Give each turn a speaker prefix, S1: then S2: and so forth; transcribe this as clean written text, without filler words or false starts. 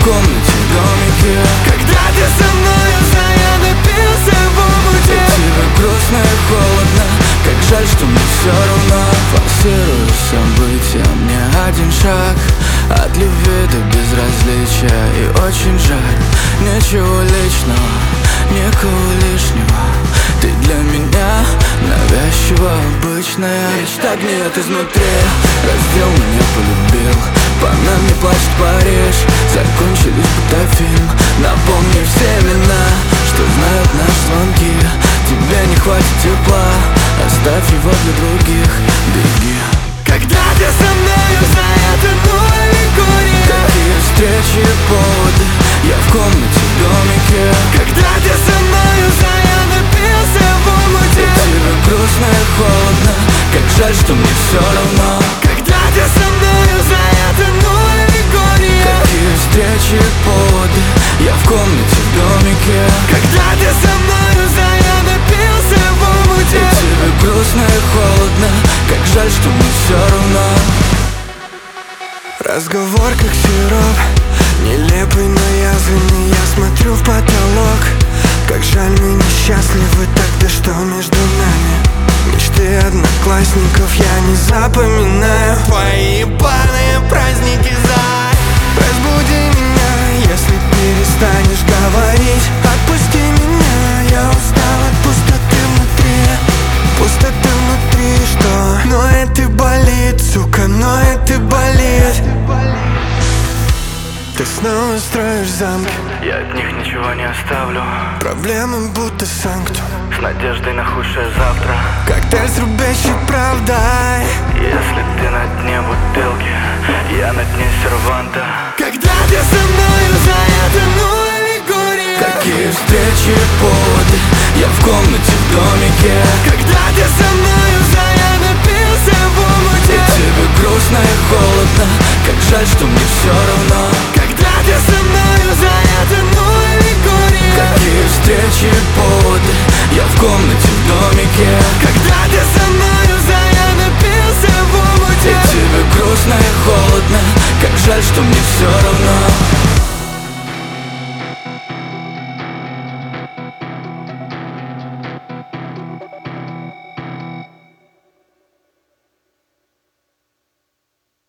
S1: комнате в домике.
S2: Когда ты со мною, я напился в омуте.
S1: Тебе грустно и холодно, как жаль, что мне все равно. Форсирую события, мне один шаг от любви до безразличия. И очень жаль, ничего личного, никого лишнего. Ты для меня навязчиво обычная. Мечта гниет изнутри, раздел меня полюбил. По нам не плачет Париж, закончились будто фильм. Напомни все имена, что знают наши звонки. Тебе не хватит тепла, оставь его для других, беги.
S2: Когда ты со мною, это аллегория.
S1: Какие встречи и поводы, я в комнате в домике.
S2: Когда ты со мною, я напился в омуте.
S1: Тебе грустно и холодно, как жаль, что мне все равно.
S2: Когда ты со мною, это аллегория.
S1: Какие встречи и поводы, я в комнате в домике.
S2: Когда ты со мною, я напился в омуте.
S1: Тебе грустно и холодно, как жаль, что мне все равно.
S2: Разговор как сироп, нелепый, но язвенный. Я смотрю в потолок. Как жаль, мы несчастливы, тогда что между нами? Мечты одноклассников я не запоминаю. Твои ебаные праздники разбуди меня, если перестанешь говорить. Отпусти меня, я устал от пустоты внутри. Пустоты внутри, что? Но это болит, сука, но это болит. Ты снова строишь замки,
S1: Я от них ничего не оставлю,
S2: проблемы будто санктум.
S1: с надеждой на худшее завтра.
S2: Коктейль с рубящей правдой.
S1: Если ты на дне бутылки, я на дне серванта.
S2: Когда ты со мною, это аллегория.
S1: Какие встречи и поводы, я в комнате в домике.
S2: Когда ты со мною,